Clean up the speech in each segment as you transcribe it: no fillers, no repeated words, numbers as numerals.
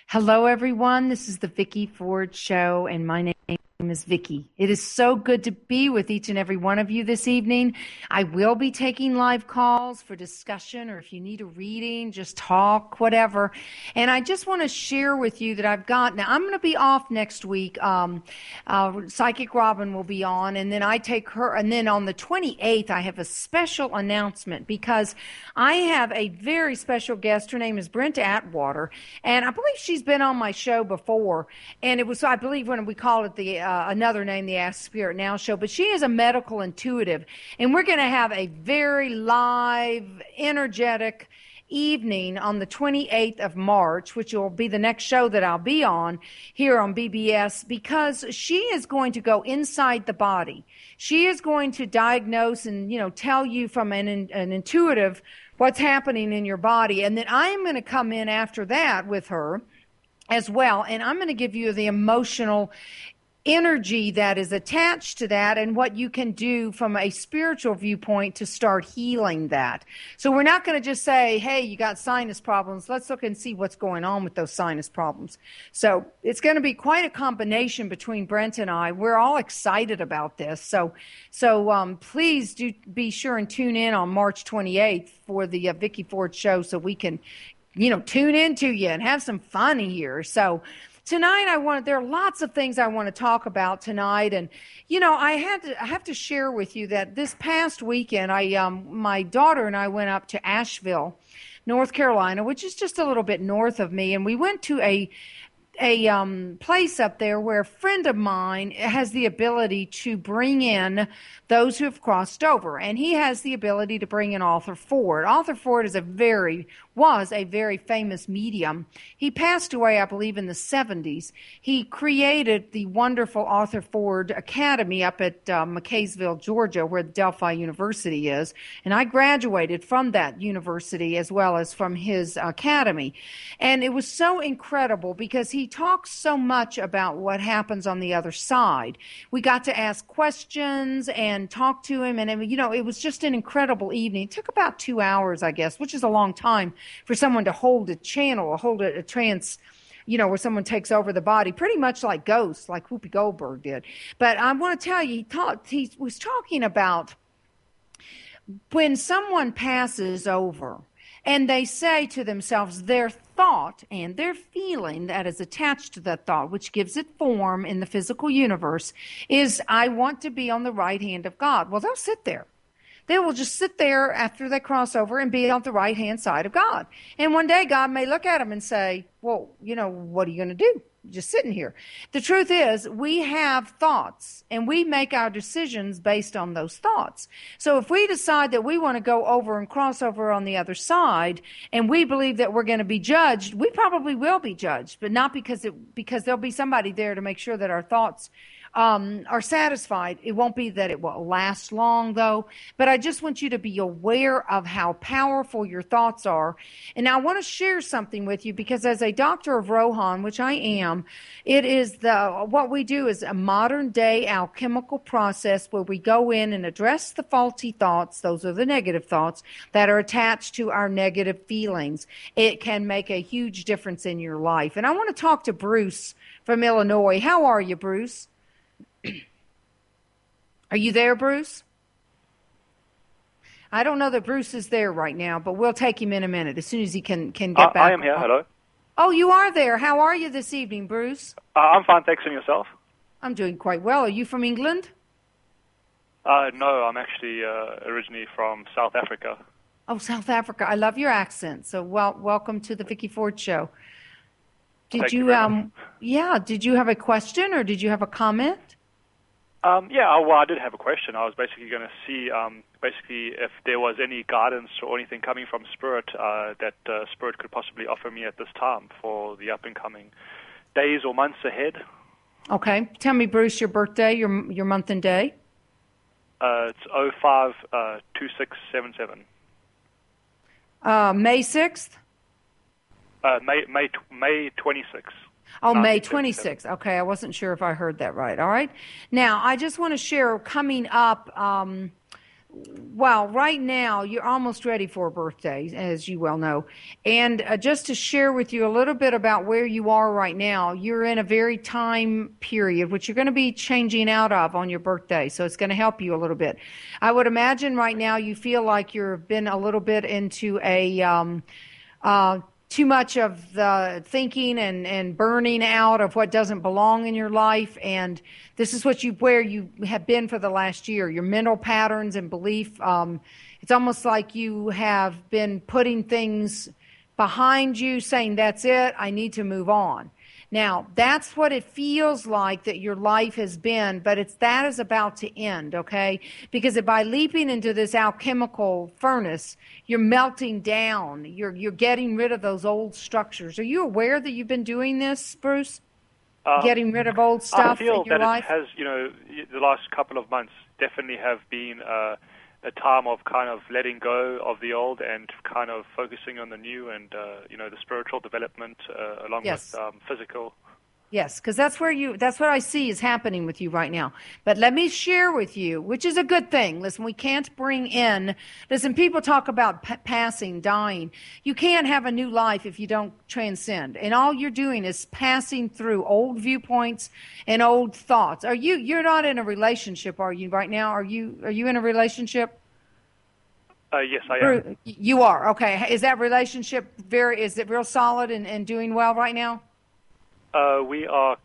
Hello, everyone. This is the Vicky Ford Show, and my name is Vicky. It is so good to be with each and every one of you this evening. I will be taking live calls for discussion, or if you need a reading, just talk, whatever. And I just want to share with you that now I'm going to be off next week. Psychic Robin will be on, and then I take her. And then on the 28th, I have a special announcement because I have a very special guest. Her name is Brent Atwater, and I believe she's been on my show before. And it was, I believe, when we called it the another name, the Ask Spirit Now show. But she is a medical intuitive, and we're going to have a very live, energetic evening on the 28th of March, which will be the next show that I'll be on here on BBS, because she is going to go inside the body. She is going to diagnose and, tell you from an intuitive what's happening in your body. And then I am going to come in after that with her as well, and I'm going to give you the emotional energy that is attached to that and what you can do from a spiritual viewpoint to start healing that. So we're not going to just say, hey, you got sinus problems. Let's look and see what's going on with those sinus problems. So it's going to be quite a combination between Brent and I. We're all excited about this. So please do be sure and tune in on March 28th for the Vicky Ford show so we can, tune into you and have some fun here. So tonight, there are lots of things I want to talk about tonight. And, I have to share with you that this past weekend, my daughter and I went up to Asheville, North Carolina, which is just a little bit north of me. And we went to a place up there where a friend of mine has the ability to bring in those who have crossed over. And he has the ability to bring in Arthur Ford. Arthur Ford was a very famous medium. He passed away, I believe, in the 70s. He created the wonderful Arthur Ford Academy up at McKaysville, Georgia, where Delphi University is. And I graduated from that university as well as from his academy. And it was so incredible because he talks so much about what happens on the other side. We got to ask questions and talk to him, and it was just an incredible evening. It took about 2 hours, I guess, which is a long time for someone to hold a channel or hold a trance, where someone takes over the body, pretty much like ghosts, like Whoopi Goldberg did. But I want to tell you, he was talking about when someone passes over, and they say to themselves their thought and their feeling that is attached to that thought, which gives it form in the physical universe, is, I want to be on the right hand of God. Well, they'll sit there. They will just sit there after they cross over and be on the right-hand side of God. And one day God may look at them and say, well, what are you going to do? Just sitting here. The truth is, we have thoughts, and we make our decisions based on those thoughts. So if we decide that we want to go over and cross over on the other side, and we believe that we're going to be judged, we probably will be judged, but not because there'll be somebody there to make sure that our thoughts are satisfied. It won't be that it will last long, though. But I just want you to be aware of how powerful your thoughts are. And now I want to share something with you, because as a doctor of Rohan, which I am, it is what we do is a modern day alchemical process where we go in and address the faulty thoughts. Those are the negative thoughts that are attached to our negative feelings. It can make a huge difference in your life. And I want to talk to Bruce from Illinois. How are you, Bruce? Are you there, Bruce? I don't know that Bruce is there right now, but we'll take him in a minute as soon as he can get back. I am here. Hello. Oh, you are there. How are you this evening, Bruce? I'm fine, thanks. And yourself? I'm doing quite well. Are you from England? No, I'm actually originally from South Africa. Oh, South Africa. I love your accent. So welcome to the Vicky Ford Show. Did you have a question or did you have a comment? I did have a question. I was basically going to see if there was any guidance or anything coming from Spirit that Spirit could possibly offer me at this time for the up-and-coming days or months ahead. Okay. Tell me, Bruce, your birthday, your month and day. It's 05-2677. May 6th? May 26th. Oh, May 26th. Okay, I wasn't sure if I heard that right. All right. Now, I just want to share coming up well, right now you're almost ready for a birthday, as you well know. And just to share with you a little bit about where you are right now, you're in a very time period, which you're going to be changing out of on your birthday. So it's going to help you a little bit. I would imagine right now you feel like you've been a little bit into too much of the thinking and burning out of what doesn't belong in your life. And this is where you have been for the last year, your mental patterns and belief. It's almost like you have been putting things behind you, saying, that's it, I need to move on. Now, that's what it feels like that your life has been, but that is about to end, okay? Because by leaping into this alchemical furnace, you're melting down. You're getting rid of those old structures. Are you aware that you've been doing this, Bruce? Getting rid of old stuff in your life? I feel that it has, the last couple of months definitely have been a time of kind of letting go of the old and kind of focusing on the new and, the spiritual development along with physical. Yes, because that's what I see is happening with you right now. But let me share with you, which is a good thing. Listen, we can't listen, people talk about passing, dying. You can't have a new life if you don't transcend. And all you're doing is passing through old viewpoints and old thoughts. You're not in a relationship, are you, right now? Are you in a relationship? Yes, I am. You are, okay. Is that relationship is it real solid and doing well right now? We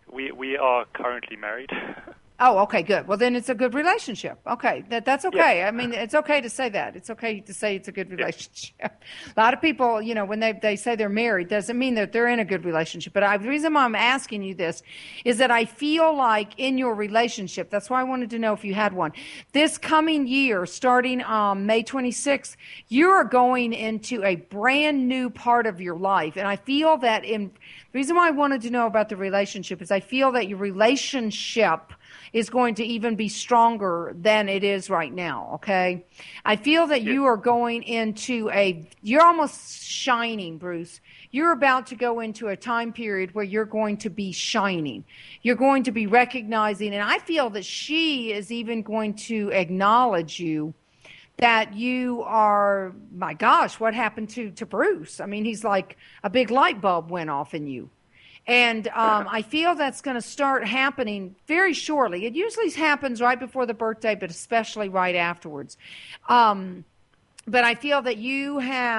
are currently married. Oh, okay, good. Well, then it's a good relationship. Okay, that's okay. Yeah. I mean, it's okay to say that. It's okay to say it's a good relationship. Yeah. A lot of people, when they say they're married, doesn't mean that they're in a good relationship. But the reason why I'm asking you this is that I feel like in your relationship, that's why I wanted to know if you had one. This coming year, starting May 26th, you are going into a brand new part of your life. And I feel that the reason why I wanted to know about the relationship is I feel that your relationship is going to even be stronger than it is right now, okay? I feel that you are going into you're almost shining, Bruce. You're about to go into a time period where you're going to be shining. You're going to be recognizing, and I feel that she is even going to acknowledge you, that you are, my gosh, what happened to Bruce? I mean, he's like a big light bulb went off in you. And I feel that's going to start happening very shortly. It usually happens right before the birthday, but especially right afterwards. But I feel that you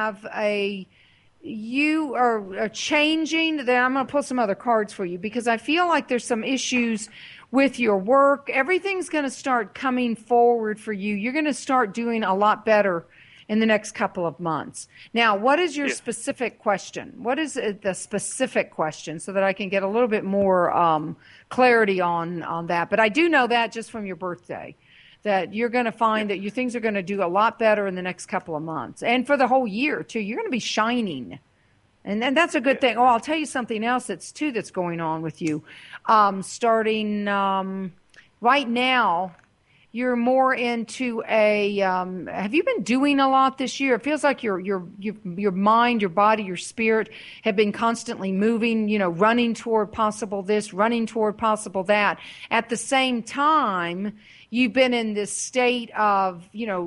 are changing. Then I'm going to pull some other cards for you because I feel like there's some issues with your work. Everything's going to start coming forward for you. You're going to start doing a lot better in the next couple of months. Now, what is your specific question? What is the specific question so that I can get a little bit more clarity on that? But I do know that just from your birthday, that you're going to find that your things are going to do a lot better in the next couple of months. And for the whole year, too, you're going to be shining. And that's a good thing. Oh, I'll tell you something else that's going on with you. Starting right now, you're more into have you been doing a lot this year? It feels like your mind, your body, your spirit have been constantly moving, running toward possible this, running toward possible that. At the same time, you've been in this state of,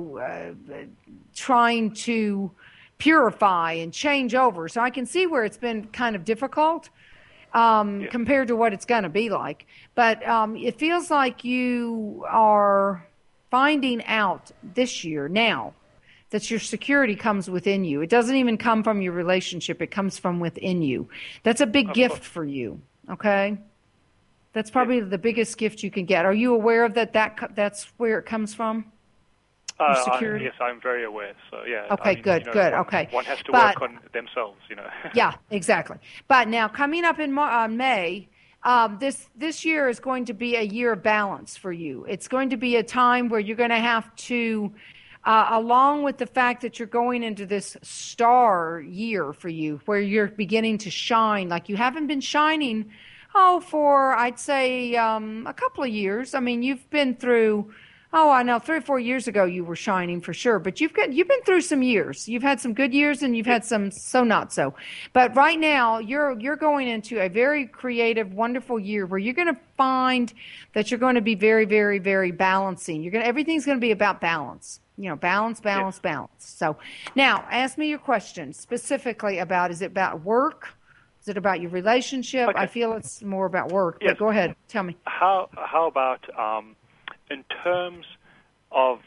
trying to purify and change over. So I can see where it's been kind of difficult. Compared to what it's going to be like. But it feels like you are finding out this year now that your security comes within you. It doesn't even come from your relationship. It comes from within you. That's a big gift for you, okay? That's probably the biggest gift you can get. Are you aware of that's where it comes from? Yes, I'm very aware. So yeah. Okay, good. Okay. One has to work on themselves, Yeah, exactly. But now coming up in May, this year is going to be a year of balance for you. It's going to be a time where you're going to have to, along with the fact that you're going into this star year for you, where you're beginning to shine like you haven't been shining, for I'd say a couple of years. I mean, you've been through Oh, I know. 3 or 4 years ago, you were shining for sure. But you've been through some years. You've had some good years, and you've had some so not so. But right now, you're going into a very creative, wonderful year where you're going to find that you're going to be very, very, very balancing. Everything's going to be about balance. Balance, balance, Yes. balance. So now, ask me your question specifically about: is it about work? Is it about your relationship? Okay. I feel it's more about work. Yes. But go ahead, tell me. How about in terms of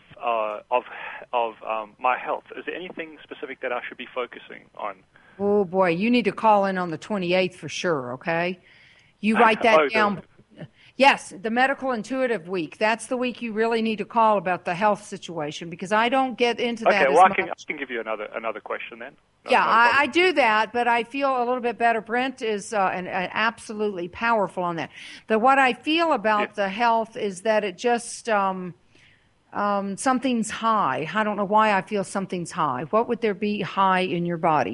my health? Is there anything specific that I should be focusing on? Oh boy, you need to call in on the 28th for sure, okay? You write that down. Yes, the medical intuitive week. That's the week you really need to call about the health situation because I don't get into that as much. I can give you another question then. Yeah, I do that, but I feel a little bit better. Brent is an absolutely powerful on that. What I feel about the health is that it just something's high. I don't know why I feel something's high. What would there be high in your body?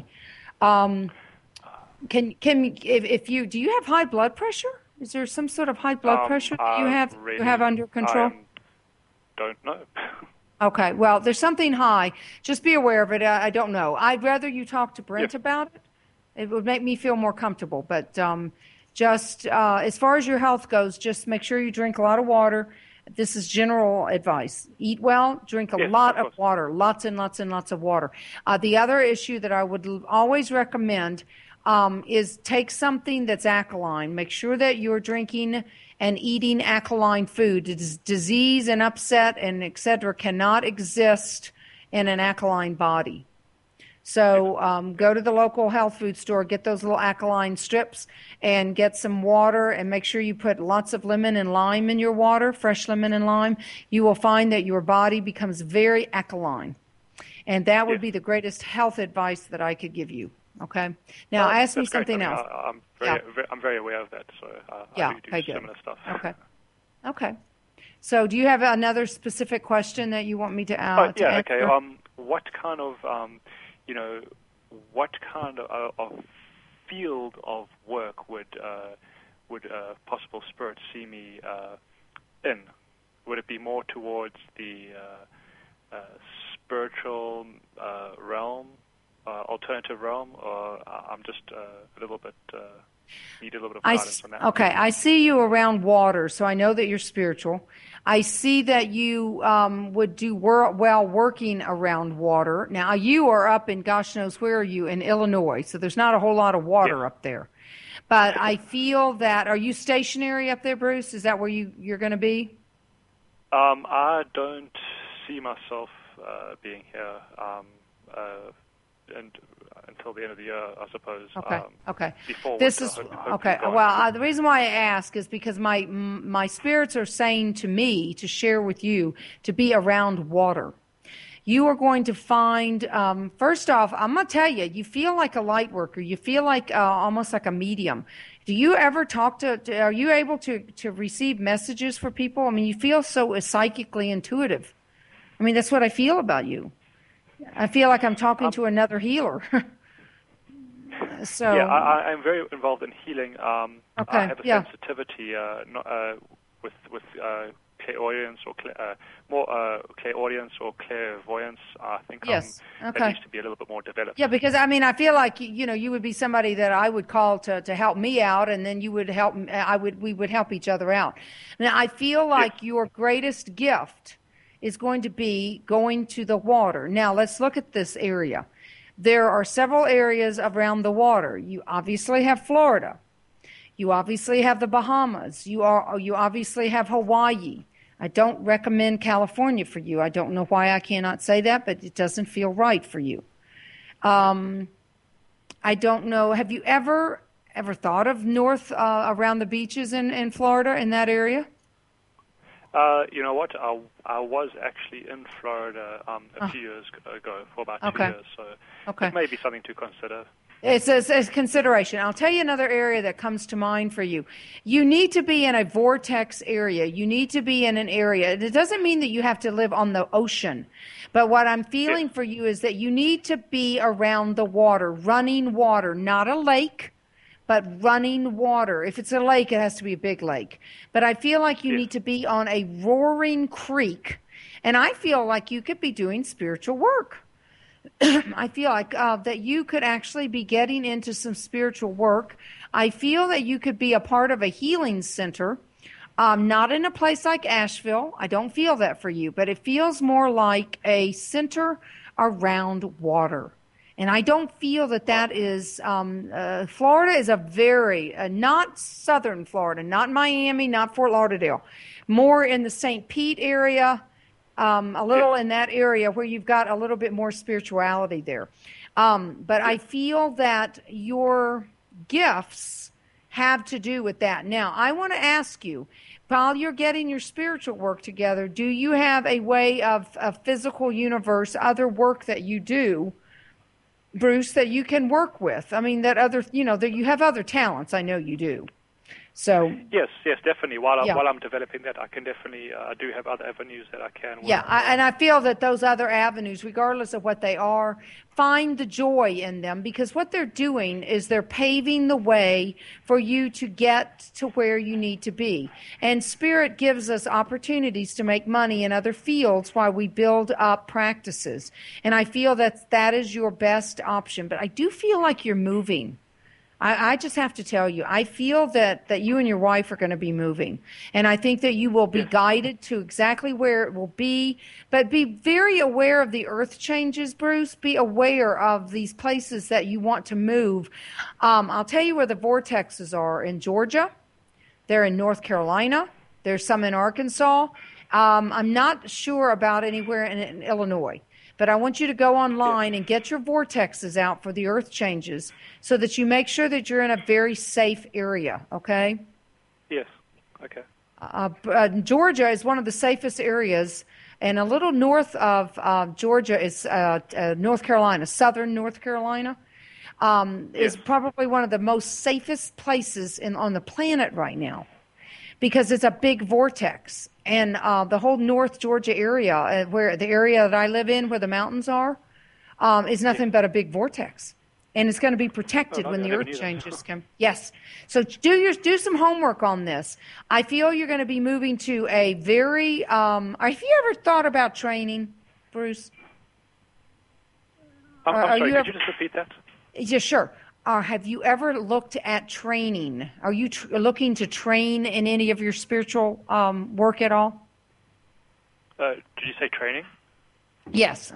If you do you have high blood pressure? Is there some sort of high blood pressure that you have under control? Don't know. Okay, well, there's something high. Just be aware of it. I don't know. I'd rather you talk to Brent about it. It would make me feel more comfortable. But as far as your health goes, just make sure you drink a lot of water. This is general advice. Eat well, drink a lot of water, lots and lots and lots of water. The other issue that I would always recommend is take something that's alkaline. Make sure that you're drinking and eating alkaline food. Disease and upset and et cetera cannot exist in an alkaline body. So go to the local health food store, get those little alkaline strips, and get some water, and make sure you put lots of lemon and lime in your water, fresh lemon and lime. You will find that your body becomes very alkaline. And that would be the greatest health advice that I could give you. Okay. Now, ask me something else. I'm very aware of that, so I do similar stuff. Okay. So, do you have another specific question that you want me to ask? Okay. What kind of of field of work would possible spirit see me in? Would it be more towards the spiritual realm? Alternative realm, or I'm just a little bit need a little bit of guidance on that. Okay, I see you around water, so I know that you're spiritual. I see that you would do well working around water. Now, you are up in gosh knows where are you, in Illinois, so there's not a whole lot of water up there. But I feel that, are you stationary up there, Bruce? Is that where you're going to be? I don't see myself being here. And until the end of the year, I suppose. Okay. Before this is okay. Well, the reason why I ask is because my spirits are saying to me to share with you to be around water. You are going to find. First off, I'm going to tell you, you feel like a light worker. You feel like almost like a medium. Do you ever talk to? Are you able to receive messages for people? I mean, you feel so psychically intuitive. I mean, that's what I feel about you. I feel like I'm talking to another healer. So I'm very involved in healing. I have a sensitivity with clairaudience or clairaudience or clairvoyance. I think that needs to be a little bit more developed. Yeah, because I mean, I feel like you would be somebody that I would call to help me out, and then you would help. We would help each other out. Now, I feel like your greatest gift is going to be going to the water. Now, let's look at this area. There are several areas around the water. You obviously have Florida. You obviously have the Bahamas. You obviously have Hawaii. I don't recommend California for you. I don't know why I cannot say that, but it doesn't feel right for you. I don't know. Have you ever thought of north around the beaches in Florida, in that area? You know what? I was actually in Florida a few years ago, for about 2 years, so it may be something to consider. It's a consideration. I'll tell you another area that comes to mind for you. You need to be in a vortex area. You need to be in an area. It doesn't mean that you have to live on the ocean. But what I'm feeling for you is that you need to be around the water, running water, not a lake, but running water. If it's a lake, it has to be a big lake. But I feel like you need to be on a roaring creek. And I feel like you could be doing spiritual work. I feel like that you could actually be getting into some spiritual work. I feel that you could be a part of a healing center, not in a place like Asheville. I don't feel that for you, but it feels more like a center around water. And I don't feel that that is, Florida is a very, not southern Florida, not Miami, not Fort Lauderdale, more in the St. Pete area, a little in that area where you've got a little bit more spirituality there. But I feel that your gifts have to do with that. Now, I want to ask you, while you're getting your spiritual work together, do you have a way of a physical universe, other work that you do, Bruce, that you can work with? I mean, that other, that you have other talents. I know you do. So yes, definitely. While I'm developing that, I can definitely I do have other avenues that I can work on. And I feel that those other avenues, regardless of what they are, find the joy in them, because what they're doing is they're paving the way for you to get to where you need to be. And Spirit gives us opportunities to make money in other fields while we build up practices. And I feel that that is your best option. But I do feel like you're moving. I just have to tell you, I feel that you and your wife are going to be moving. And I think that you will be guided to exactly where it will be. But be very aware of the earth changes, Bruce. Be aware of these places that you want to move. I'll tell you where the vortexes are in Georgia. They're in North Carolina. There's some in Arkansas. I'm not sure about anywhere in Illinois. But I want you to go online and get your vortexes out for the earth changes so that you make sure that you're in a very safe area, okay? Yes, okay. Georgia is one of the safest areas, and a little north of Georgia is North Carolina, southern North Carolina. Is probably one of the most safest places on the planet right now, because it's a big vortex. And the whole North Georgia area, where the area that I live in, where the mountains are, is nothing but a big vortex. And it's going to be protected when the earth changes come. Yes. So do some homework on this. I feel you're going to be moving to a very, have you ever thought about training, Bruce? I'm sorry, could you just repeat that? Yeah, sure. Have you ever looked at training? Are you looking to train in any of your spiritual work at all? Did you say training? Yes.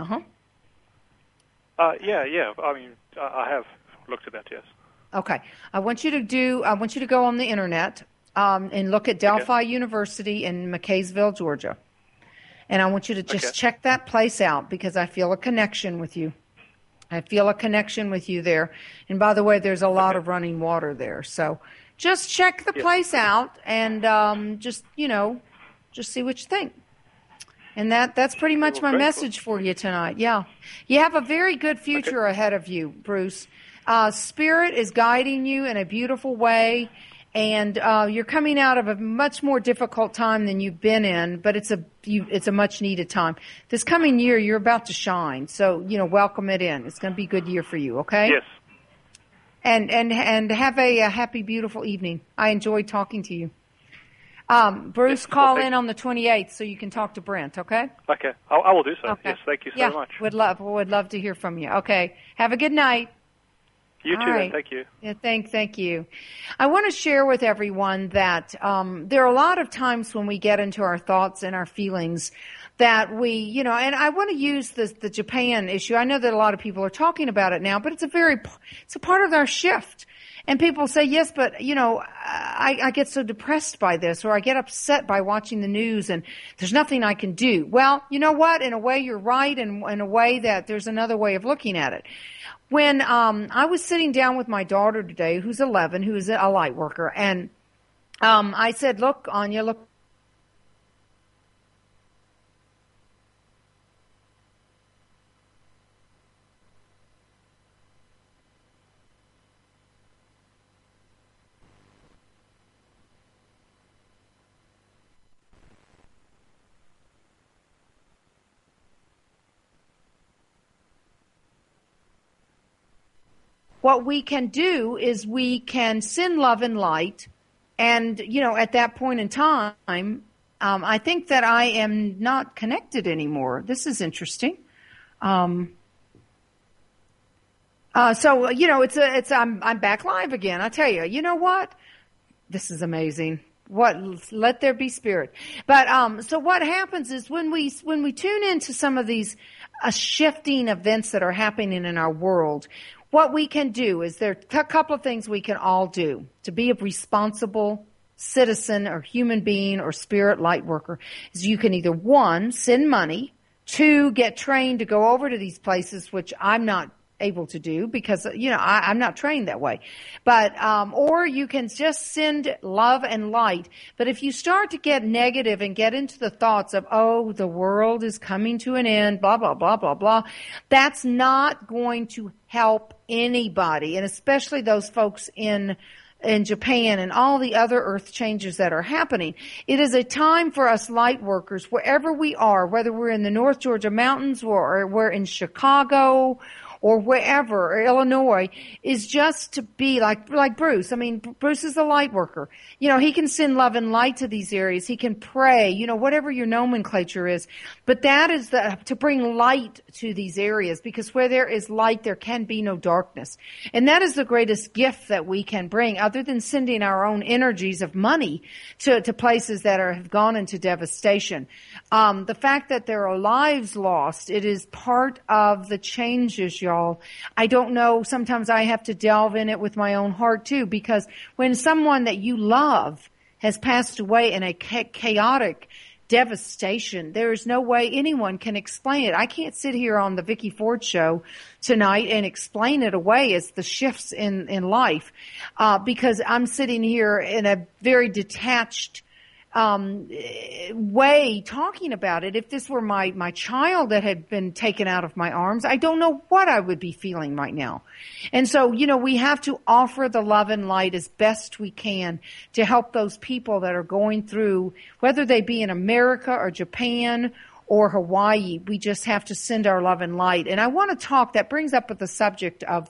Yeah. I mean, I have looked at that. Yes. Okay. I want you to go on the internet and look at Delphi University in McKaysville, Georgia, and I want you to just check that place out, because I feel a connection with you. I feel a connection with you there. And by the way, there's a lot of running water there. So just check the place out and just see what you think. And that's pretty much my message for you tonight. Yeah. You have a very good future ahead of you, Bruce. Spirit is guiding you in a beautiful way. And you're coming out of a much more difficult time than you've been in, but it's a much needed time. This coming year, you're about to shine, so welcome it in. It's going to be a good year for you. Okay? Yes. And have a happy, beautiful evening. I enjoyed talking to you. Bruce, call in on the 28th so you can talk to Brent. Okay? Okay, I will do so. Okay. Yes, thank you so much. Would love to hear from you. Okay. Have a good night. You too, right. Thank you. Yeah, thank you. I want to share with everyone that there are a lot of times when we get into our thoughts and our feelings that we, and I want to use the Japan issue. I know that a lot of people are talking about it now, but it's a part of our shift. And people say, yes, but, I get so depressed by this, or I get upset by watching the news and there's nothing I can do. Well, you know what? In a way, you're right, and in a way that there's another way of looking at it. When I was sitting down with my daughter today, who's 11, who is a light worker, and I said, look, Anya, look. what we can do is we can send love and light. And, at that point in time, I think that I am not connected anymore. This is interesting. I'm back live again. I tell you, you know what? This is amazing. Let there be spirit. But, so what happens is when we tune into some of these shifting events that are happening in our world, what we can do is there are a couple of things we can all do to be a responsible citizen or human being or spirit light worker. Is you can either, one, send money, two, get trained to go over to these places, which I'm not able to do because, I'm not trained that way. But, or you can just send love and light. But if you start to get negative and get into the thoughts of, oh, the world is coming to an end, blah, blah, blah, blah, blah, that's not going to help anybody. And especially those folks in Japan and all the other earth changes that are happening. It is a time for us light workers, wherever we are, whether we're in the North Georgia mountains or we're in Chicago or wherever, or Illinois, is just to be like Bruce. I mean, Bruce is a light worker. He can send love and light to these areas. He can pray, whatever your nomenclature is. But that is to bring light to these areas, because where there is light, there can be no darkness. And that is the greatest gift that we can bring, other than sending our own energies of money to places that have gone into devastation. The fact that there are lives lost, it is part of the changes, y'all. I don't know. Sometimes I have to delve in it with my own heart too, because when someone that you love has passed away in a chaotic devastation, there is no way anyone can explain it. I can't sit here on the Vicki Ford show tonight and explain it away as the shifts in life, because I'm sitting here in a very detached way talking about it. If this were my child that had been taken out of my arms, I don't know what I would be feeling right now. And so, we have to offer the love and light as best we can to help those people that are going through, whether they be in America or Japan or Hawaii. We just have to send our love and light. And I want to talk, that brings up with the subject of,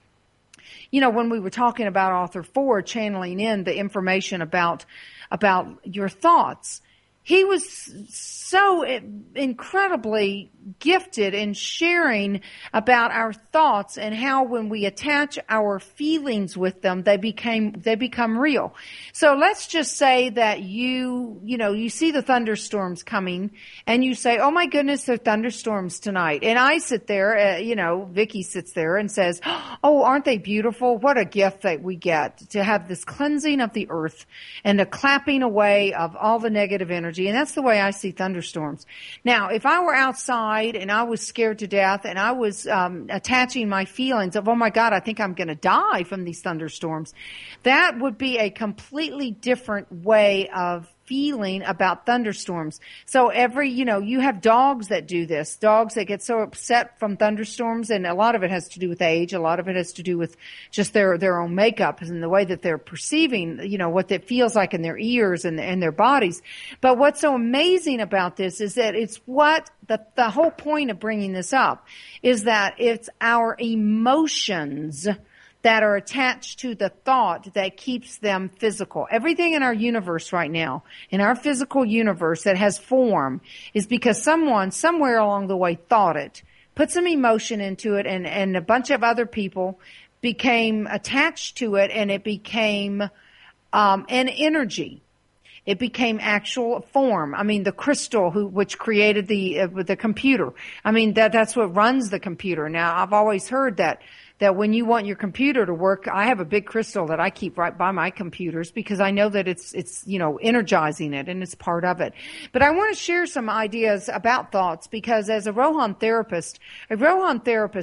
when we were talking about Author Ford channeling in the information about your thoughts. He was so incredibly gifted in sharing about our thoughts and how when we attach our feelings with them, they become real. So let's just say that you see the thunderstorms coming and you say, oh my goodness, there are thunderstorms tonight. And I sit there, Vicki sits there and says, oh, aren't they beautiful? What a gift that we get to have this cleansing of the earth and the clapping away of all the negative energy. And that's the way I see thunderstorms. Now, if I were outside and I was scared to death and I was attaching my feelings of, oh my God, I think I'm going to die from these thunderstorms, that would be a completely different way of feeling about thunderstorms. So you have dogs that do this, dogs that get so upset from thunderstorms, and a lot of it has to do with age. A lot of it has to do with just their own makeup and the way that they're perceiving, what it feels like in their ears and their bodies. But what's so amazing about this is that it's what the whole point of bringing this up is that it's our emotions that are attached to the thought that keeps them physical. Everything in our universe right now, in our physical universe that has form, is because someone somewhere along the way thought it, put some emotion into it, and a bunch of other people became attached to it, and it became an energy. It became actual form. I mean, the crystal which created the computer. I mean, that's what runs the computer. Now, I've always heard that when you want your computer to work, I have a big crystal that I keep right by my computers because I know that it's energizing it and it's part of it. But I want to share some ideas about thoughts because as a Rohan therapist, Rohan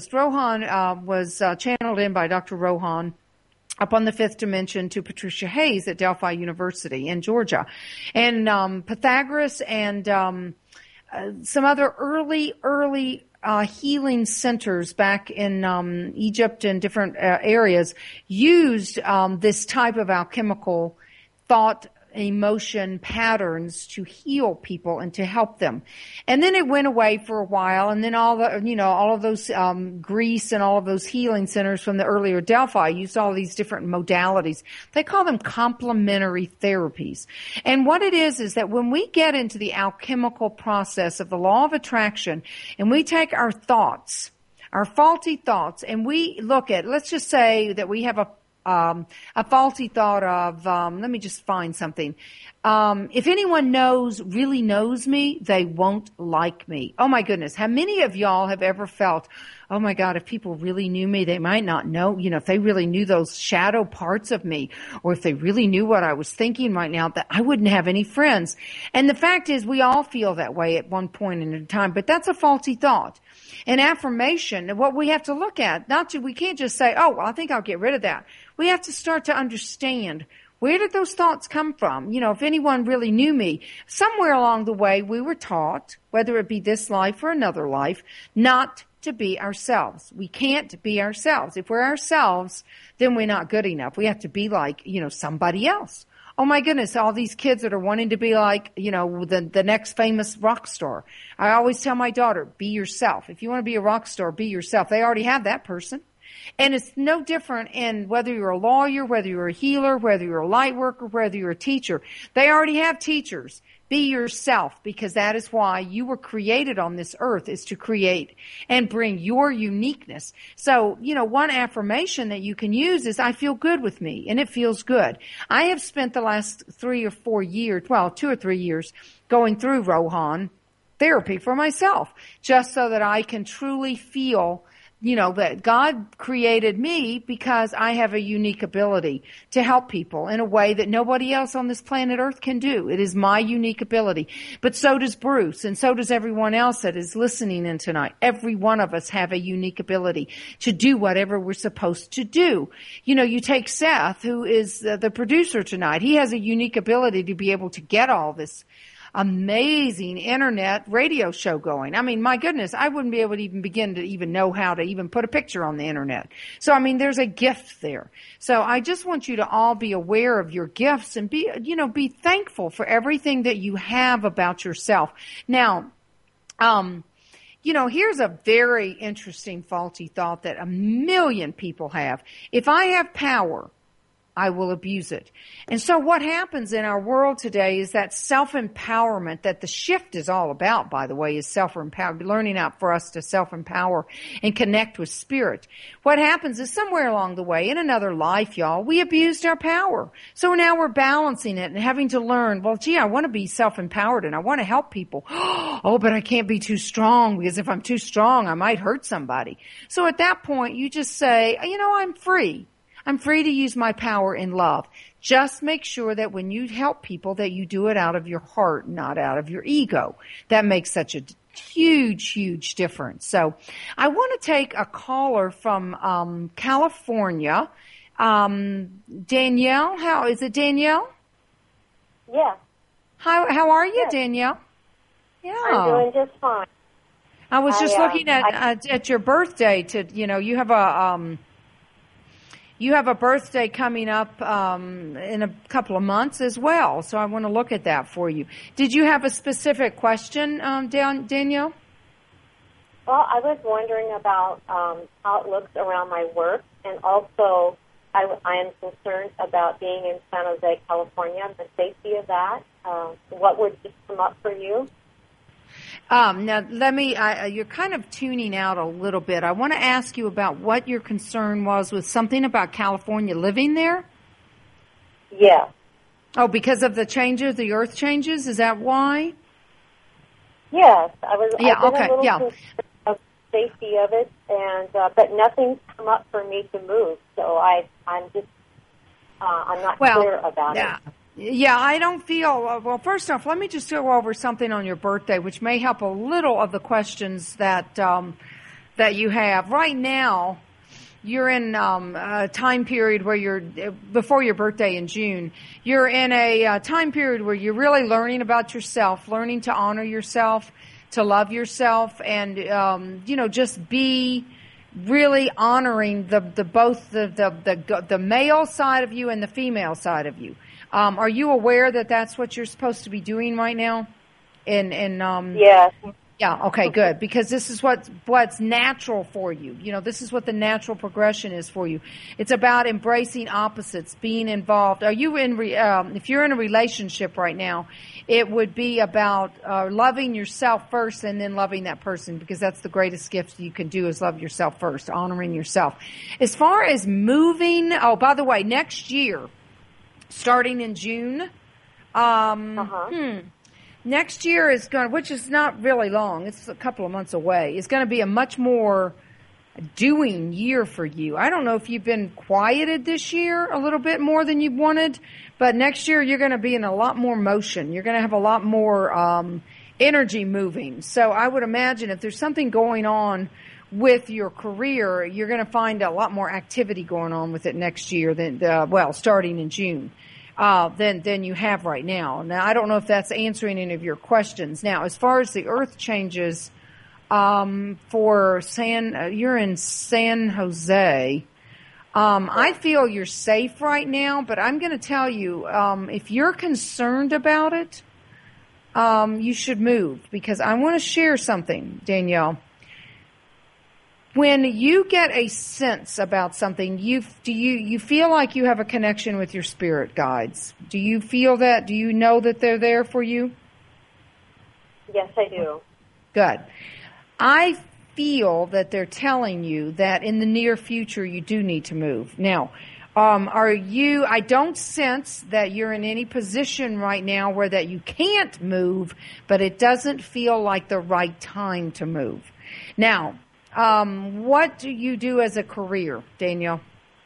was channeled in by Dr. Rohan up on the fifth dimension to Patricia Hayes at Delphi University in Georgia. And Pythagoras and some other early healing centers back in Egypt and different areas used this type of alchemical thought emotion patterns to heal people and to help them. And then it went away for a while, and then all of those Greece and all of those healing centers from the earlier Delphi used all these different modalities. They call them complementary therapies. And what it is that when we get into the alchemical process of the law of attraction, and we take our thoughts, our faulty thoughts, and we look at, let's just say that we have a faulty thought of, let me just find something. If anyone really knows me, they won't like me. Oh my goodness. How many of y'all have ever felt, oh my God, if people really knew me, they might not know, if they really knew those shadow parts of me, or if they really knew what I was thinking right now, that I wouldn't have any friends. And the fact is, we all feel that way at one point in time, but that's a faulty thought. And affirmation, what we have to look at, we can't just say, oh, well, I think I'll get rid of that. We have to start to understand, where did those thoughts come from? If anyone really knew me, somewhere along the way we were taught, whether it be this life or another life, not to be ourselves. We can't be ourselves. If we're ourselves, then we're not good enough. We have to be like, somebody else. Oh my goodness, all these kids that are wanting to be like, the next famous rock star. I always tell my daughter, be yourself. If you want to be a rock star, be yourself. They already have that person. And it's no different in whether you're a lawyer, whether you're a healer, whether you're a light worker, whether you're a teacher. They already have teachers. Be yourself, because that is why you were created on this earth, is to create and bring your uniqueness. So, one affirmation that you can use is, I feel good with me, and it feels good. I have spent the last 2 or 3 years going through Rohan therapy for myself, just so that I can truly feel that God created me because I have a unique ability to help people in a way that nobody else on this planet Earth can do. It is my unique ability. But so does Bruce, and so does everyone else that is listening in tonight. Every one of us have a unique ability to do whatever we're supposed to do. You take Seth, who is the producer tonight. He has a unique ability to be able to get all this amazing internet radio show going. I mean, my goodness, I wouldn't be able to even begin to even know how to even put a picture on the internet. So, I mean, there's a gift there. So I just want you to all be aware of your gifts and be thankful for everything that you have about yourself. Now, here's a very interesting faulty thought that 1 million people have. If I have power, I will abuse it. And so what happens in our world today is that self-empowerment that the shift is all about, by the way, is self-empowerment, learning out for us to self-empower and connect with spirit. What happens is somewhere along the way, in another life, y'all, we abused our power. So now we're balancing it and having to learn, well, gee, I want to be self-empowered and I want to help people. Oh, but I can't be too strong, because if I'm too strong, I might hurt somebody. So at that point, you just say, I'm free. I'm free to use my power in love. Just make sure that when you help people that you do it out of your heart, not out of your ego. That makes such a huge, huge difference. So I want to take a caller from California. Danielle, how is it, Danielle? Yeah. How are you, Yes. Danielle? Yeah. I'm doing just fine. I was just looking at your birthday. You have a birthday coming up in a couple of months as well, so I want to look at that for you. Did you have a specific question, Danielle? Well, I was wondering about how it looks around my work, and also I am concerned about being in San Jose, California, and the safety of that. What would just come up for you? Now, you're kind of tuning out a little bit. I want to ask you about what your concern was with something about California living there. Yeah. Oh, because of the changes, the earth changes? Is that why? Yes. I've been a little yeah. concerned of the safety of it, and but nothing's come up for me to move, so I'm not clear about it. Yeah, I don't feel, well, first off, let me just go over something on your birthday, which may help a little of the questions that you have. Right now, you're in a time period where before your birthday in June, you're in a time period where you're really learning about yourself, learning to honor yourself, to love yourself, and, just be really honoring both the male side of you and the female side of you. Are you aware that that's what you're supposed to be doing right now? Yes. Yeah, okay, good. Because this is what's natural for you. You know, this is what the natural progression is for you. It's about embracing opposites, being involved. Are you if you're in a relationship right now, it would be about loving yourself first and then loving that person, because that's the greatest gift you can do, is love yourself first, honoring yourself. As far as moving, by the way, next year, starting in June, next year is going, which is not really long, it's a couple of months away, it's going to be a much more doing year for you. I don't know if you've been quieted this year a little bit more than you wanted, but next year you're going to be in a lot more motion. You're going to have a lot more energy moving. So I would imagine if there's something going on with your career, you're going to find a lot more activity going on with it next year than, starting in June. Than you have right now. Now, I don't know if that's answering any of your questions. Now, as far as the earth changes, you're in San Jose. I feel you're safe right now, but I'm going to tell you, if you're concerned about it, you should move, because I want to share something, Danielle. When you get a sense about something, you feel like you have a connection with your spirit guides. Do you feel that? Do you know that they're there for you? Yes, I do. Good. I feel that they're telling you that in the near future you do need to move. Now, I don't sense that you're in any position right now where that you can't move, but it doesn't feel like the right time to move. Now, what do you do as a career, Danielle?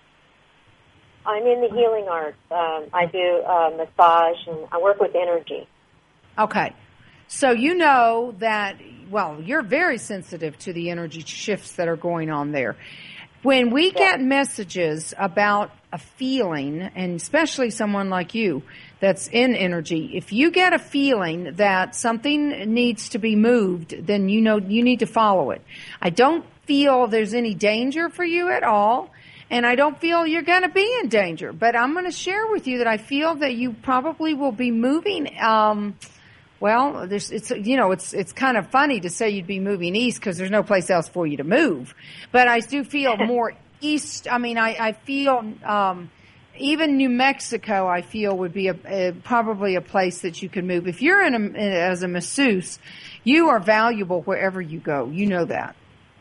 I'm in the healing arts. I do massage, and I work with energy. Okay. So you know that, you're very sensitive to the energy shifts that are going on there. When we get messages about a feeling, and especially someone like you that's in energy, if you get a feeling that something needs to be moved, then you know you need to follow it. I don't feel there's any danger for you at all, and I don't feel you're going to be in danger. But I'm going to share with you that I feel that you probably will be moving. It's kind of funny to say you'd be moving east because there's no place else for you to move. But I do feel more east. I mean, I feel even New Mexico, I feel, would be probably a place that you could move. If you're as a masseuse, you are valuable wherever you go. You know that.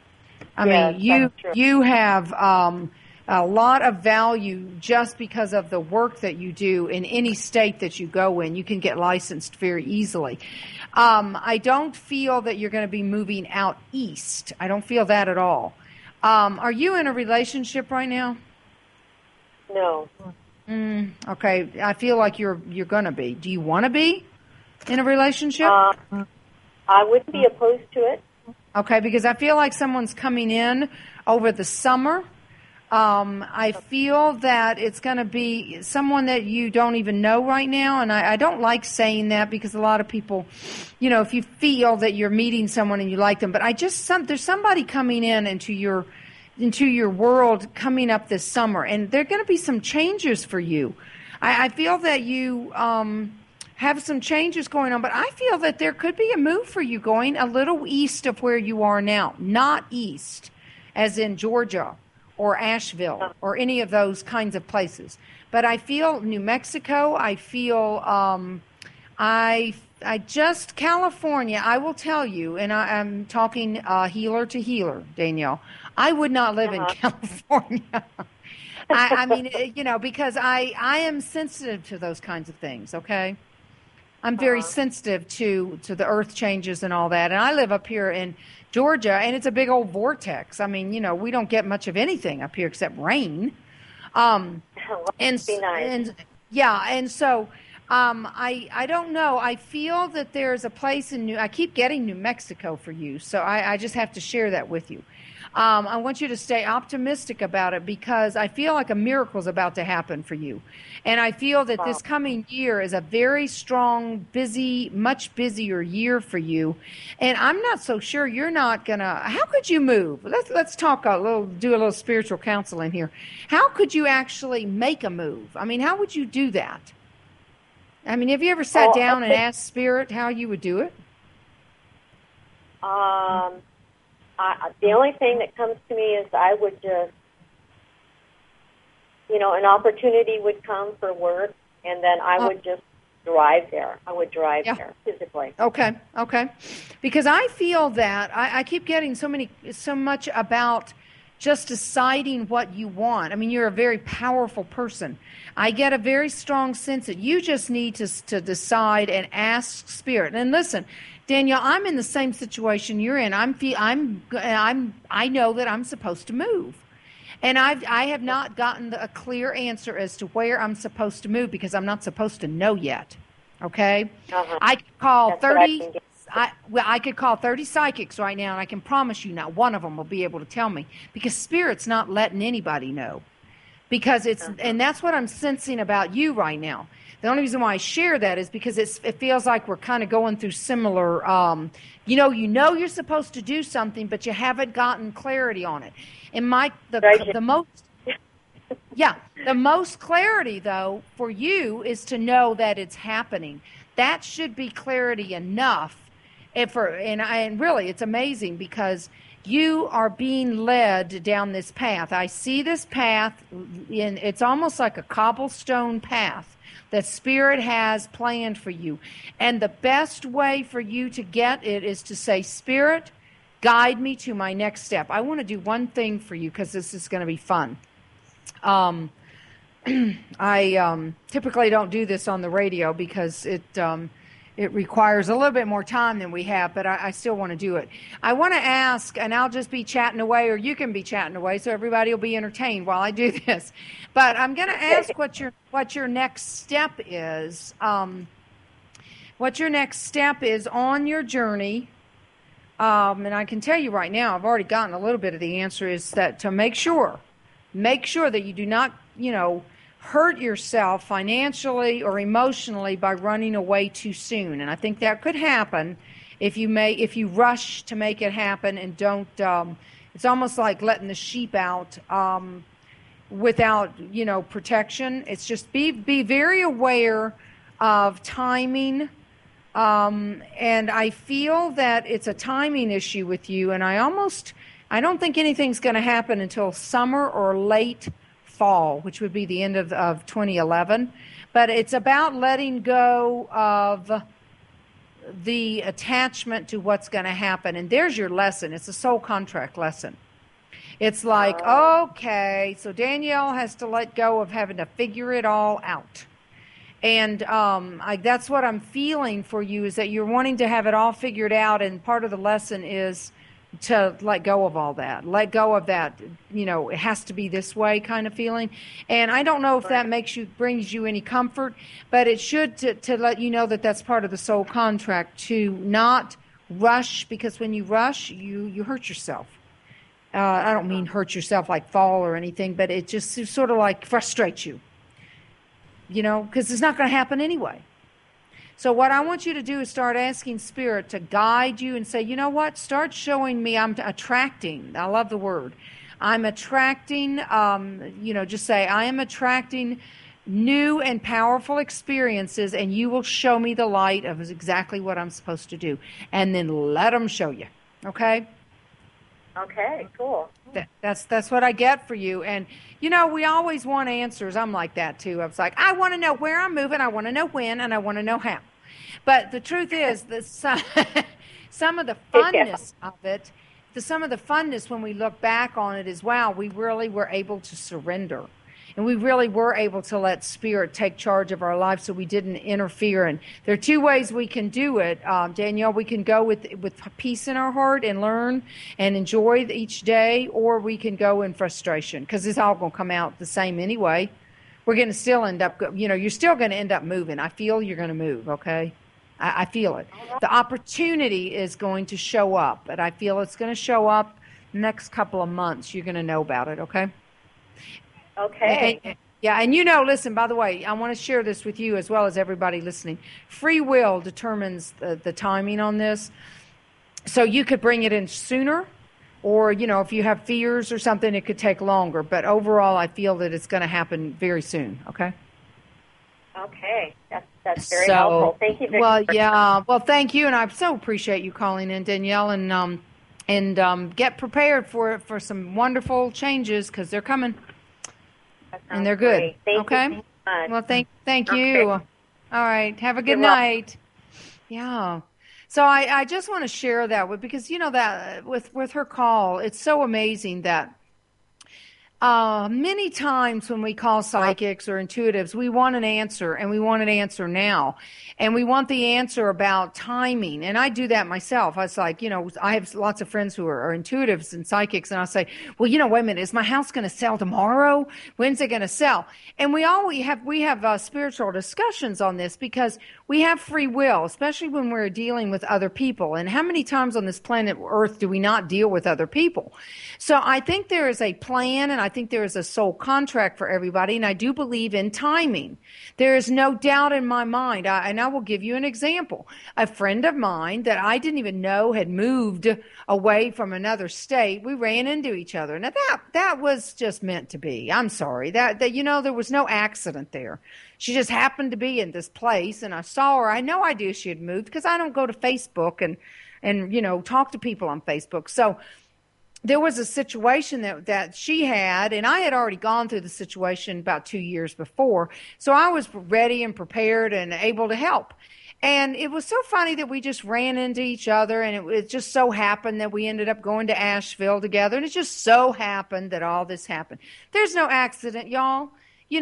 You have a lot of value just because of the work that you do in any state that you go in. You can get licensed very easily. I don't feel that you're going to be moving out east. I don't feel that at all. Are you in a relationship right now? No. Okay. I feel like you're going to be. Do you want to be in a relationship? I wouldn't be opposed to it. Okay, because I feel like someone's coming in over the summer. I feel that it's going to be someone that you don't even know right now, and I don't like saying that because a lot of people, if you feel that you're meeting someone and you like them, but there's somebody coming into your world coming up this summer, and there are going to be some changes for you. I feel that you have some changes going on, but I feel that there could be a move for you going a little east of where you are now, not east, as in Georgia or Asheville or any of those kinds of places. But I feel New Mexico, I feel California, I will tell you, and I'm talking healer to healer, Danielle, I would not live in California. I mean, because I am sensitive to those kinds of things, okay? I'm very sensitive to the earth changes and all that. And I live up here in Georgia, and it's a big old vortex. I mean, we don't get much of anything up here except rain. And so I don't know. I feel that there's a place I keep getting New Mexico for you, so I just have to share that with you. I want you to stay optimistic about it because I feel like a miracle is about to happen for you. And I feel that this coming year is a very strong, busy, much busier year for you. And I'm not so sure you're not going to, how could you move? Let's talk do a little spiritual counseling here. How could you actually make a move? I mean, how would you do that? I mean, have you ever sat down and asked Spirit how you would do it? The only thing that comes to me is I would just, an opportunity would come for work, and then I would just drive there. I would drive there physically. Okay. Because I feel that I keep getting so much about just deciding what you want. I mean, you're a very powerful person. I get a very strong sense that you just need to decide and ask Spirit. And listen, Danielle, I'm in the same situation you're in. I know that I'm supposed to move. And I have not gotten a clear answer as to where I'm supposed to move because I'm not supposed to know yet. Okay? I could call 30 I could call 30 psychics right now, and I can promise you not one of them will be able to tell me because Spirit's not letting anybody know. Because and that's what I'm sensing about you right now. The only reason why I share that is because it feels like we're kind of going through similar, you know you're supposed to do something, but you haven't gotten clarity on it. And the most clarity, though, for you is to know that it's happening. That should be clarity enough. And really, it's amazing because you are being led down this path. I see this path, it's almost like a cobblestone path that Spirit has planned for you. And the best way for you to get it is to say, Spirit, guide me to my next step. I want to do one thing for you because this is going to be fun. I typically don't do this on the radio because it requires a little bit more time than we have, but I still want to do it. I want to ask, and I'll just be chatting away, or you can be chatting away, so everybody will be entertained while I do this. But I'm going to ask what your next step is. What your next step is on your journey. And I can tell you right now, I've already gotten a little bit of the answer, is that to make sure that you do not, hurt yourself financially or emotionally by running away too soon. And I think that could happen if you rush to make it happen and don't, it's almost like letting the sheep out without, protection. It's just be very aware of timing. And I feel that it's a timing issue with you. And I don't think anything's going to happen until summer or late fall, which would be the end of 2011. But it's about letting go of the attachment to what's going to happen. And there's your lesson. It's a soul contract lesson. It's like, okay, so Danielle has to let go of having to figure it all out. And that's what I'm feeling for you, is that you're wanting to have it all figured out. And part of the lesson is to let go of all that. Let go of that, it has to be this way kind of feeling. And I don't know if that brings you any comfort, but it should to let you know that that's part of the soul contract, to not rush, because when you rush, you hurt yourself. I don't mean hurt yourself like fall or anything, but it just sort of like frustrates you, because it's not going to happen anyway. So what I want you to do is start asking Spirit to guide you and say, you know what, start showing me I'm attracting. I love the word. I'm attracting, just say, I am attracting new and powerful experiences, and you will show me the light of exactly what I'm supposed to do. And then let them show you. Okay? Okay, cool. That's what I get for you. And, we always want answers. I'm like that, too. I was like, I want to know where I'm moving, I want to know when, and I want to know how. But the truth is that some of the funness of it, some of the funness when we look back on it is, wow, we really were able to surrender. And we really were able to let Spirit take charge of our lives, so we didn't interfere. And there are two ways we can do it, Danielle. We can go with peace in our heart and learn and enjoy each day, or we can go in frustration, because it's all going to come out the same anyway. We're going to still end up, you're still going to end up moving. I feel you're going to move, okay? I feel it. The opportunity is going to show up, but I feel it's going to show up next couple of months. You're going to know about it, okay? Okay. And listen, by the way, I want to share this with you as well as everybody listening. Free will determines the timing on this. So you could bring it in sooner, or, if you have fears or something, it could take longer. But overall, I feel that it's going to happen very soon, okay? Okay, that's very helpful. Thank you, Vicki. Well, yeah. Well, thank you, and I so appreciate you calling in, Danielle, and get prepared for some wonderful changes because they're coming, and they're good. Great. Thank okay. You so much. Well, thank Okay. you. All right. Have a good night. Yeah. So I just want to share that because that with her call, it's so amazing that many times when we call psychics or intuitives, we want an answer, and we want an answer now. And we want the answer about timing. And I do that myself. I was like, I have lots of friends who are intuitives and psychics, and I'll say, well, wait a minute, is my house going to sell tomorrow? When's it going to sell? And we have spiritual discussions on this because we have free will, especially when we're dealing with other people. And how many times on this planet Earth do we not deal with other people? So I think there is a plan, and I think there is a soul contract for everybody, and I do believe in timing. There is no doubt in my mind, and I will give you an example. A friend of mine that I didn't even know had moved away from another state, we ran into each other. Now that was just meant to be. I'm sorry. That there was no accident there. She just happened to be in this place, and I saw her. I had no idea she had moved because I don't go to Facebook and talk to people on Facebook. So there was a situation that she had, and I had already gone through the situation about 2 years before. So I was ready and prepared and able to help. And it was so funny that we just ran into each other, and it just so happened that we ended up going to Asheville together. And it just so happened that all this happened. There's no accident, y'all.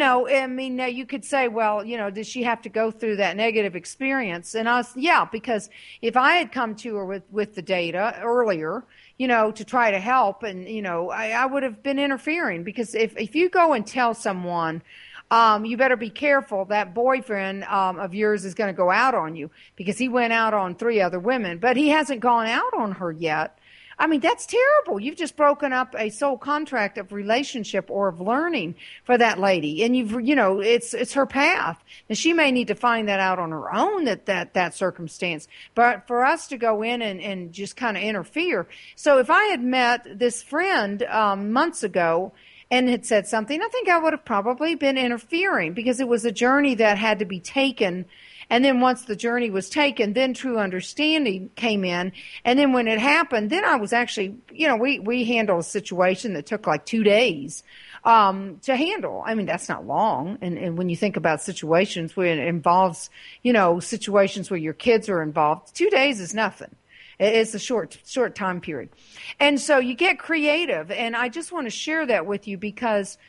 You could say, well, did she have to go through that negative experience? And because if I had come to her with the data earlier, to try to help, and, I would have been interfering, because if you go and tell someone, you better be careful, that boyfriend of yours is going to go out on you, because he went out on 3 other women, but he hasn't gone out on her yet. I mean, that's terrible. You've just broken up a soul contract of relationship or of learning for that lady. And it's her path. And she may need to find that out on her own, that circumstance. But for us to go in and just kind of interfere. So if I had met this friend months ago and had said something, I think I would have probably been interfering, because it was a journey that had to be taken. And then once the journey was taken, then true understanding came in. And then when it happened, then I was actually, we handled a situation that took like 2 days to handle. I mean, that's not long. And when you think about situations where it involves, situations where your kids are involved, 2 days is nothing. It's a short time period. And so you get creative. And I just want to share that with you, because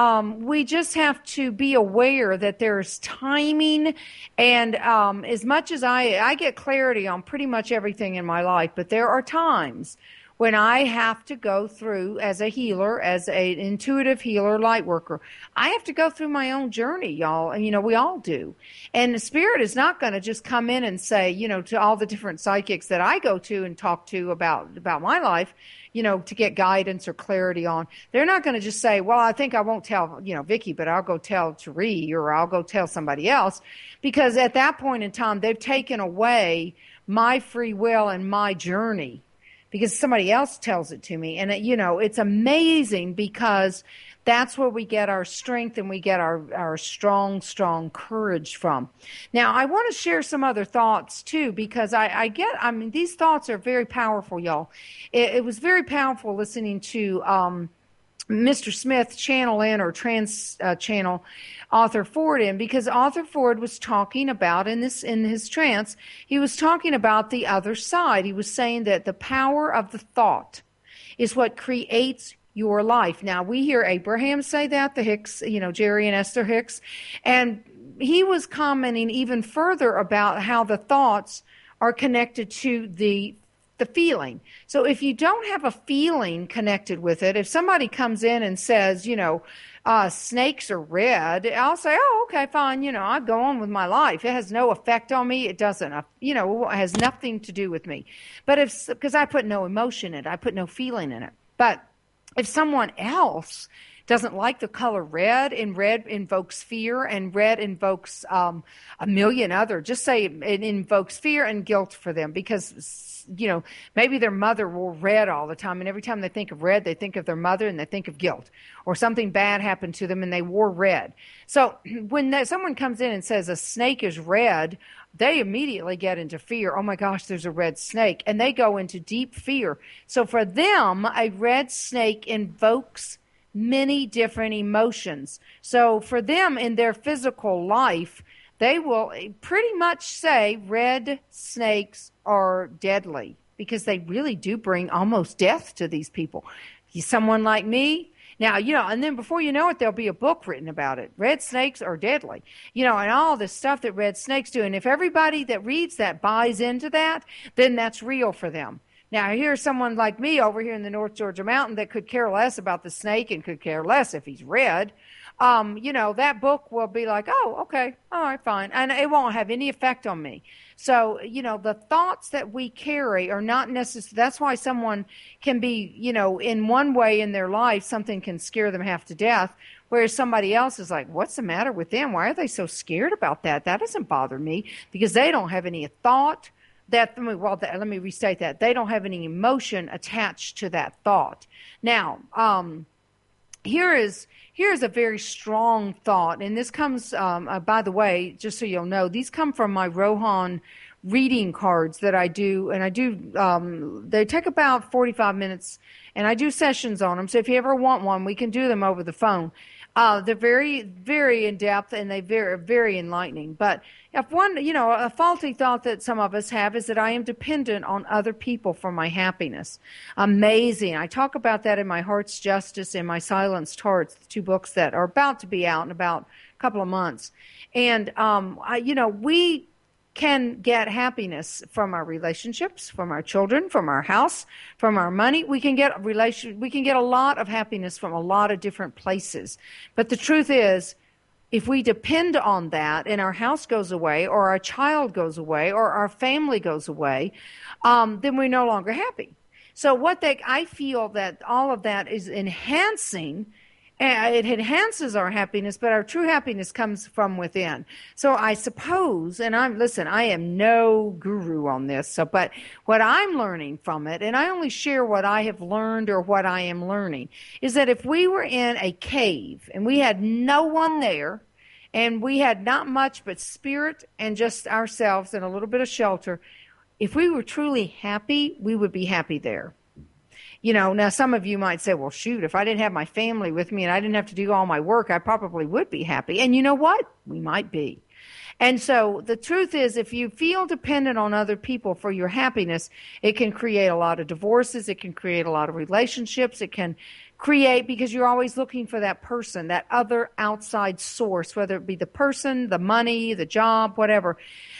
we just have to be aware that there's timing, and as much as I get clarity on pretty much everything in my life, but there are times when I have to go through, as a healer, as an intuitive healer, light worker, I have to go through my own journey, y'all. And, we all do. And the Spirit is not going to just come in and say, to all the different psychics that I go to and talk to about my life, to get guidance or clarity on. They're not going to just say, well, I think I won't tell, Vicki, but I'll go tell Therese, or I'll go tell somebody else. Because at that point in time, they've taken away my free will and my journey, because somebody else tells it to me. And, it's amazing, because that's where we get our strength and we get our strong courage from. Now, I want to share some other thoughts, too, because these thoughts are very powerful, y'all. It was very powerful listening to Mr. Smith channel in, or channel Arthur Ford in, because Arthur Ford was talking about in his trance, he was talking about the other side. He was saying that the power of the thought is what creates your life. Now, we hear Abraham say that, the Hicks, Jerry and Esther Hicks, and he was commenting even further about how the thoughts are connected to the feeling. So if you don't have a feeling connected with it, if somebody comes in and says, snakes are red, I'll say, oh, okay, fine. I go on with my life. It has no effect on me. It doesn't, it has nothing to do with me. But because I put no emotion in it, I put no feeling in it. But if someone else doesn't like the color red, and red invokes fear, and red invokes a million other. Just say it invokes fear and guilt for them because, maybe their mother wore red all the time, and every time they think of red, they think of their mother and they think of guilt, or something bad happened to them and they wore red. So when someone comes in and says a snake is red, they immediately get into fear. Oh my gosh, there's a red snake. And they go into deep fear. So for them, a red snake invokes many different emotions. So for them in their physical life, they will pretty much say red snakes are deadly because they really do bring almost death to these people. Someone like me, now, and then before you know it, there'll be a book written about it. Red snakes are deadly, and all the stuff that red snakes do. And if everybody that reads that buys into that, then that's real for them. Now, here's someone like me over here in the North Georgia mountain that could care less about the snake and could care less if he's red. That book will be like, oh, okay, all right, fine. And it won't have any effect on me. So, the thoughts that we carry are not necessary. That's why someone can be, in one way in their life, something can scare them half to death, whereas somebody else is like, what's the matter with them? Why are they so scared about that? That doesn't bother me, because they don't have any thought. Let me restate that. They don't have any emotion attached to that thought. Now, here's a very strong thought, and this comes, by the way, just so you'll know, these come from my Rohan reading cards that I do, and they take about 45 minutes, and I do sessions on them, so if you ever want one, we can do them over the phone. They're very, very in-depth, and they're very, very enlightening. But if a faulty thought that some of us have is that I am dependent on other people for my happiness. Amazing. I talk about that in my Heart's Justice and my Silenced Hearts, the two books that are about to be out in about a couple of months. And, we can get happiness from our relationships, from our children, from our house, from our money. We can get a lot of happiness from a lot of different places. But the truth is, if we depend on that and our house goes away, or our child goes away, or our family goes away, then we're no longer happy. So I feel that all of that is enhancing. It enhances our happiness, but our true happiness comes from within. So I suppose, and I am no guru on this, but what I'm learning from it, and I only share what I have learned or what I am learning, is that if we were in a cave and we had no one there, and we had not much but spirit and just ourselves and a little bit of shelter, if we were truly happy, we would be happy there. Now some of you might say, well, shoot, if I didn't have my family with me and I didn't have to do all my work, I probably would be happy. And you know what? We might be. And so the truth is, if you feel dependent on other people for your happiness, it can create a lot of divorces. It can create a lot of relationships. It can create, because you're always looking for that person, that other outside source, whether it be the person, the money, the job, whatever,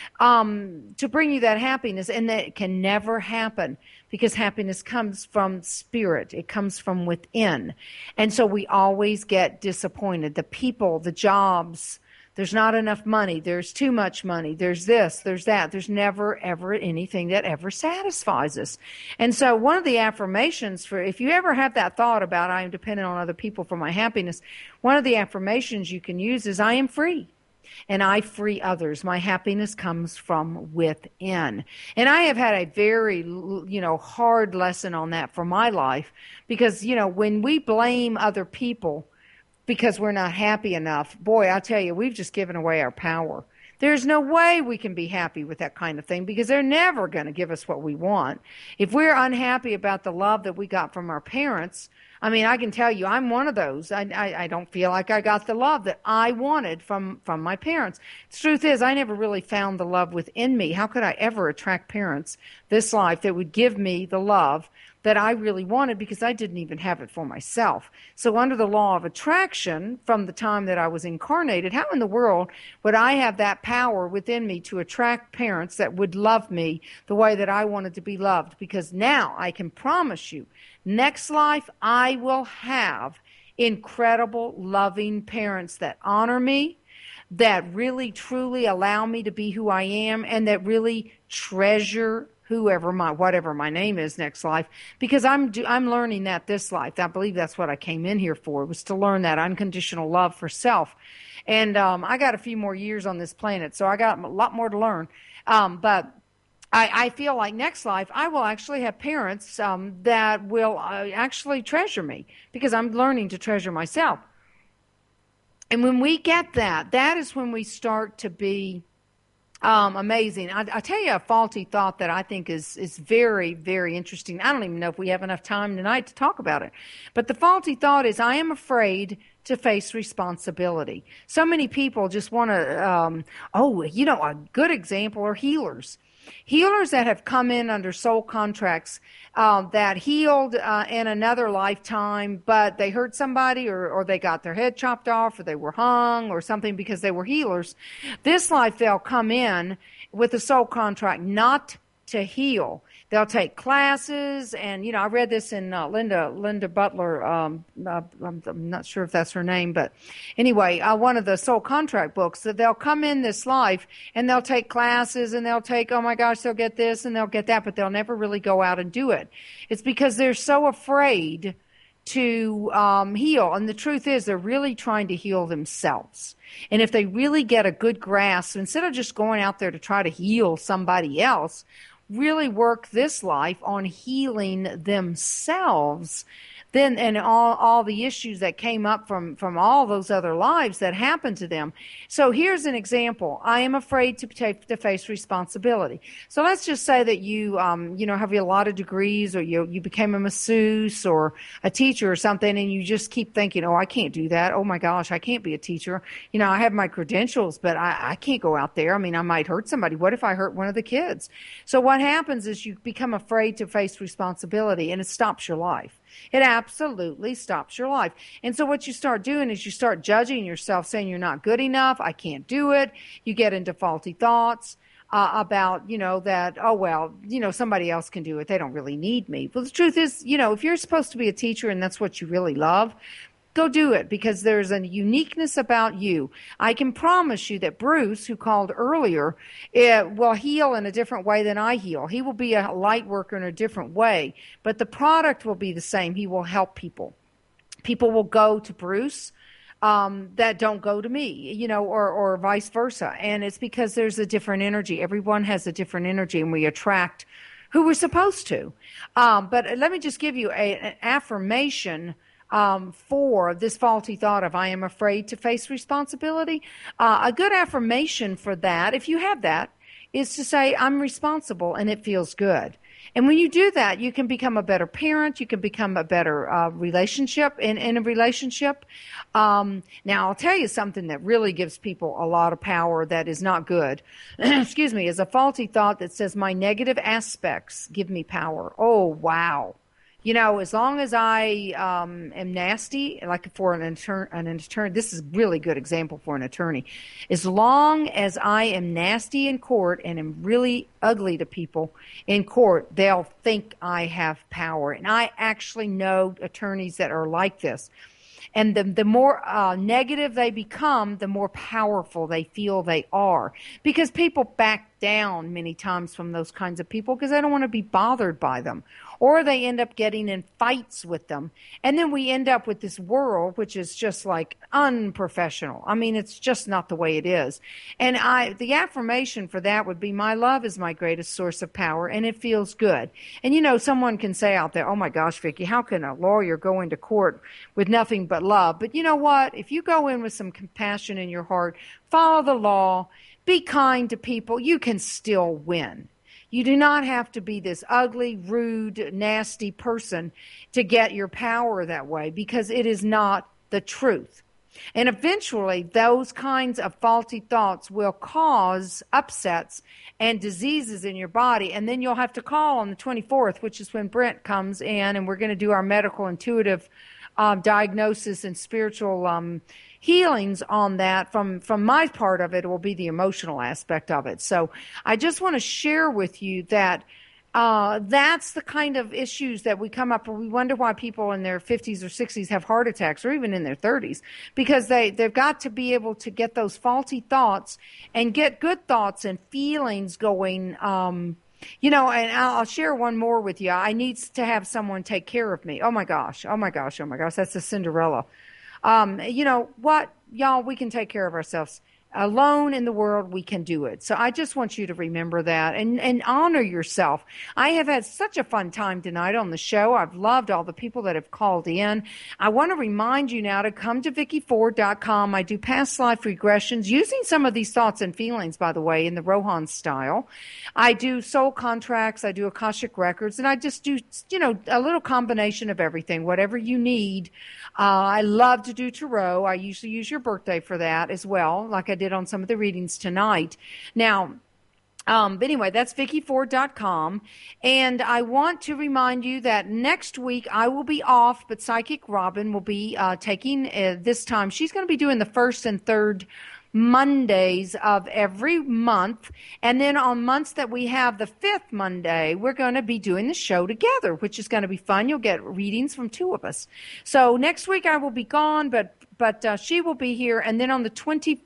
to bring you that happiness. And that can never happen, because happiness comes from spirit. It comes from within. And so we always get disappointed. The people, the jobs, there's not enough money. There's too much money. There's this, there's that. There's never, ever anything that ever satisfies us. And so one of the affirmations if you ever have that thought about I am dependent on other people for my happiness, one of the affirmations you can use is I am free. And I free others. My happiness comes from within. And I have had a very, hard lesson on that for my life, because, when we blame other people because we're not happy enough, boy, I'll tell you, we've just given away our power. There's no way we can be happy with that kind of thing, because they're never going to give us what we want. If we're unhappy about the love that we got from our parents, I can tell you, I'm one of those. I don't feel like I got the love that I wanted from my parents. The truth is, I never really found the love within me. How could I ever attract parents this life that would give me the love that I really wanted, because I didn't even have it for myself? So under the law of attraction, from the time that I was incarnated, how in the world would I have that power within me to attract parents that would love me the way that I wanted to be loved? Because now I can promise you, next life I will have incredible, loving parents that honor me, that really, truly allow me to be who I am, and that really treasure whatever my name is next life, because I'm learning that this life. I believe that's what I came in here for, was to learn that unconditional love for self. And I got a few more years on this planet, so I got a lot more to learn. But I feel like next life I will actually have parents that will actually treasure me, because I'm learning to treasure myself. And when we get that, that is when we start to be amazing. I tell you a faulty thought that I think is very, very interesting. I don't even know if we have enough time tonight to talk about it. But the faulty thought is, I am afraid to face responsibility. So many people just want to, a good example are healers. Healers that have come in under soul contracts that healed in another lifetime, but they hurt somebody or they got their head chopped off or they were hung or something because they were healers. This life they'll come in with a soul contract not to heal. They'll take classes, and I read this in Linda Butler. I'm not sure if that's her name, but anyway, one of the soul contract books. That they'll come in this life and they'll take classes and they'll take, oh my gosh, they'll get this and they'll get that, but they'll never really go out and do it. It's because they're so afraid to heal, and the truth is they're really trying to heal themselves. And if they really get a good grasp, instead of just going out there to try to heal somebody else, really work this life on healing themselves, then, and all the issues that came up from all those other lives that happened to them. So here's an example. I am afraid to face responsibility. So let's just say that you have a lot of degrees, or you became a masseuse or a teacher or something, and you just keep thinking, oh, I can't do that. Oh my gosh, I can't be a teacher. I have my credentials, but I can't go out there. I mean, I might hurt somebody. What if I hurt one of the kids? So what happens is you become afraid to face responsibility, and it stops your life. It absolutely stops your life. And so what you start doing is you start judging yourself, saying you're not good enough, I can't do it. You get into faulty thoughts about, that, oh, well, somebody else can do it. They don't really need me. But the truth is, if you're supposed to be a teacher and that's what you really love, go do it, because there's a uniqueness about you. I can promise you that Bruce, who called earlier, will heal in a different way than I heal. He will be a light worker in a different way, but the product will be the same. He will help people. People will go to Bruce that don't go to me, or vice versa. And it's because there's a different energy. Everyone has a different energy, and we attract who we're supposed to. But let me just give you an affirmation for this faulty thought of I am afraid to face responsibility. A good affirmation for that, if you have that, is to say, I'm responsible and it feels good. And when you do that, you can become a better parent. You can become a better relationship in a relationship. Now, I'll tell you something that really gives people a lot of power that is not good. Excuse me, is a faulty thought that says my negative aspects give me power. Oh, wow. As long as I am nasty, like for an attorney, this is a really good example for an attorney. As long as I am nasty in court and am really ugly to people in court, they'll think I have power. And I actually know attorneys that are like this. And the more negative they become, the more powerful they feel they are. Because people back down many times from those kinds of people because they don't want to be bothered by them. Or they end up getting in fights with them. And then we end up with this world which is just like unprofessional. I mean, it's just not the way it is. And the affirmation for that would be, my love is my greatest source of power, and it feels good. And someone can say out there, oh my gosh, Vicki, how can a lawyer go into court with nothing but love? But you know what? If you go in with some compassion in your heart, follow the law, be kind to people, you can still win. You do not have to be this ugly, rude, nasty person to get your power that way, because it is not the truth. And eventually, those kinds of faulty thoughts will cause upsets and diseases in your body. And then you'll have to call on the 24th, which is when Brent comes in, and we're going to do our medical intuitive diagnosis and spiritual healings on that. From my part of it will be the emotional aspect of it. So I just want to share with you that that's the kind of issues that we come up with. We wonder why people in their 50s or 60s have heart attacks, or even in their 30s, because they've got to be able to get those faulty thoughts and get good thoughts and feelings going And I'll share one more with you. I need to have someone take care of me. Oh my gosh. That's the Cinderella. You know what, y'all, we can take care of ourselves. Alone in the world, we can do it. So I just want you to remember that and honor yourself. I have had such a fun time tonight on the show. I've loved all the people that have called in. I want to remind you now to come to VickiFord.com. I do past life regressions using some of these thoughts and feelings, by the way, in the Rohan style. I do soul contracts. I do Akashic records, and I just do, a little combination of everything, whatever you need. I love to do tarot. I usually use your birthday for that as well, like I did on some of the readings tonight. Now, but anyway, that's VickiFord.com. And I want to remind you that next week I will be off, but Psychic Robin will be taking this time. She's going to be doing the first and third Mondays of every month. And then on months that we have the fifth Monday, we're going to be doing the show together, which is going to be fun. You'll get readings from two of us. So next week I will be gone, but she will be here. And then on the 28th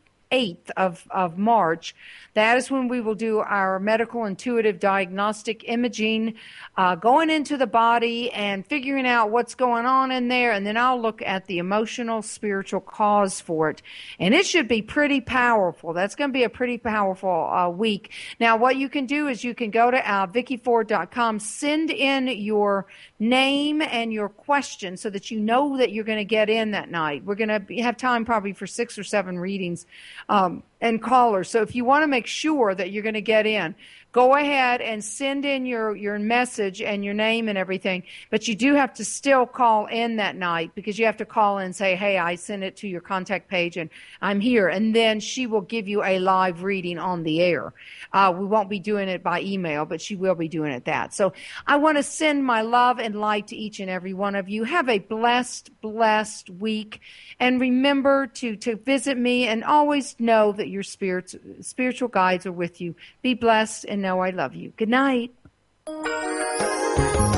of March, that is when we will do our medical intuitive diagnostic imaging, going into the body and figuring out what's going on in there. And then I'll look at the emotional, spiritual cause for it. And it should be pretty powerful. That's going to be a pretty powerful week. Now, what you can do is you can go to VickiFord.com, send in your name and your question so that you know that you're going to get in that night. We're going to have time probably for 6 or 7 readings and callers. So if you want to make sure that you're going to get in, go ahead and send in your message and your name and everything. But you do have to still call in that night, because you have to call in and say, hey, I sent it to your contact page and I'm here. And then she will give you a live reading on the air. We won't be doing it by email, but she will be doing it that. So I want to send my love and light to each and every one of you. Have a blessed week. And remember to visit me, and always know that your spiritual guides are with you. Be blessed and know I love you. Good night.